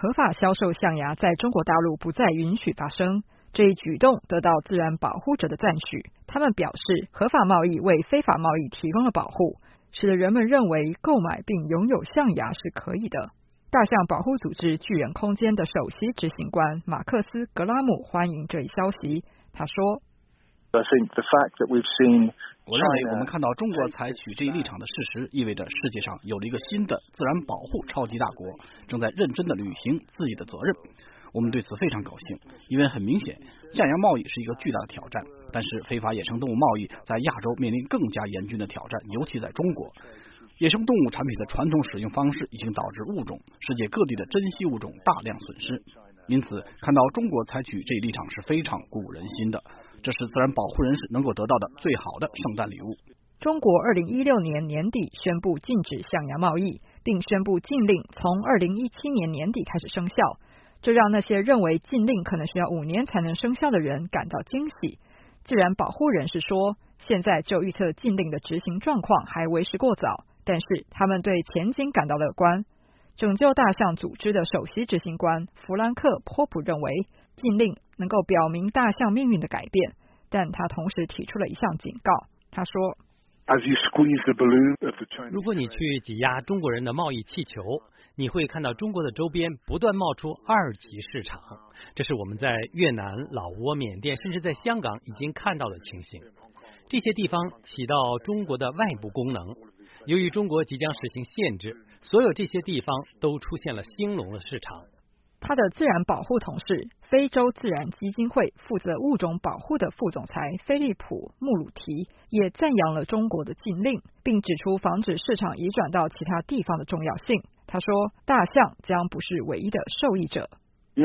合法销售象牙在中国大陆不再允许发生。这一举动得到自然保护者的赞许，他们表示合法贸易为非法贸易提供了保护，使得人们认为购买并拥有象牙是可以的。大象保护组织巨人空间的首席执行官马克思·格拉姆欢迎这一消息，他说我认为我们看到中国采取这一立场的事实，意味着世界上有了一个新的自然保护超级大国，正在认真地履行自己的责任。我们对此非常高兴，因为很明显，象牙贸易是一个巨大的挑战，但是非法野生动物贸易在亚洲面临更加严峻的挑战，尤其在中国。野生动物产品的传统使用方式已经导致世界各地的珍稀物种大量损失，因此看到中国采取这一立场是非常鼓舞人心的，这是自然保护人士能够得到的最好的圣诞礼物。 中国2016年年底宣布禁止象牙贸易，并宣布禁令从2017年年底开始生效，这让那些认为禁令可能需要5年才能生效的人感到惊喜。自然保护人士说，现在就预测禁令的执行状况还为时过早，但是他们对前景感到乐观。拯救大象组织的首席执行官弗兰克·波普认为，禁令能够表明大象命运的改变，但他同时提出了一项警告。他说， 如果你去挤压中国人的贸易气球，你会看到中国的周边不断冒出二级市场，这是我们在越南、老挝、缅甸甚至在香港已经看到的情形。这些地方起到中国的外部功能，由于中国即将实行限制，所有这些地方都出现了兴隆的市场。 他的自然保护同事非洲自然基金会负责物种保护的副总裁菲利普·穆鲁提也赞扬了中国的禁令，并指出防止市场移转到其他地方的重要性。他说，大象将不是唯一的受益者。 你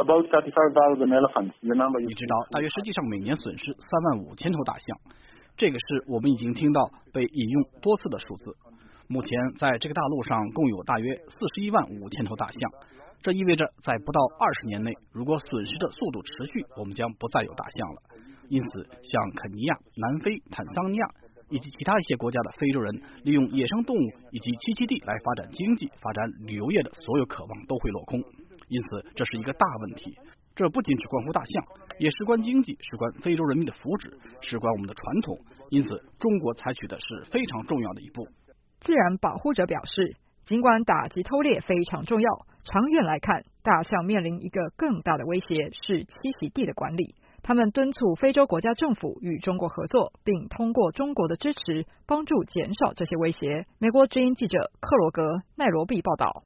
知道，大约实际上每年损失35000头大象，这个是我们已经听到被引用多次的数字。目前在这个大陆上共有大约415000头大象，这意味着在不到20年内，如果损失的速度持续，我们将不再有大象了。因此，像肯尼亚、南非、坦桑尼亚以及其他一些国家的非洲人利用野生动物以及栖息地来发展经济、发展旅游业的所有渴望都会落空。因此，这是一个大问题。这不仅只关乎大象，也事关经济，事关非洲人民的福祉，事关我们的传统。因此，中国采取的是非常重要的一步。 自然保护者表示，尽管打击偷猎非常重要，长远来看，大象面临一个更大的威胁是栖息地的管理。他们敦促非洲国家政府与中国合作，并通过中国的支持，帮助减少这些威胁。美国之音记者克罗格，奈罗毕报道。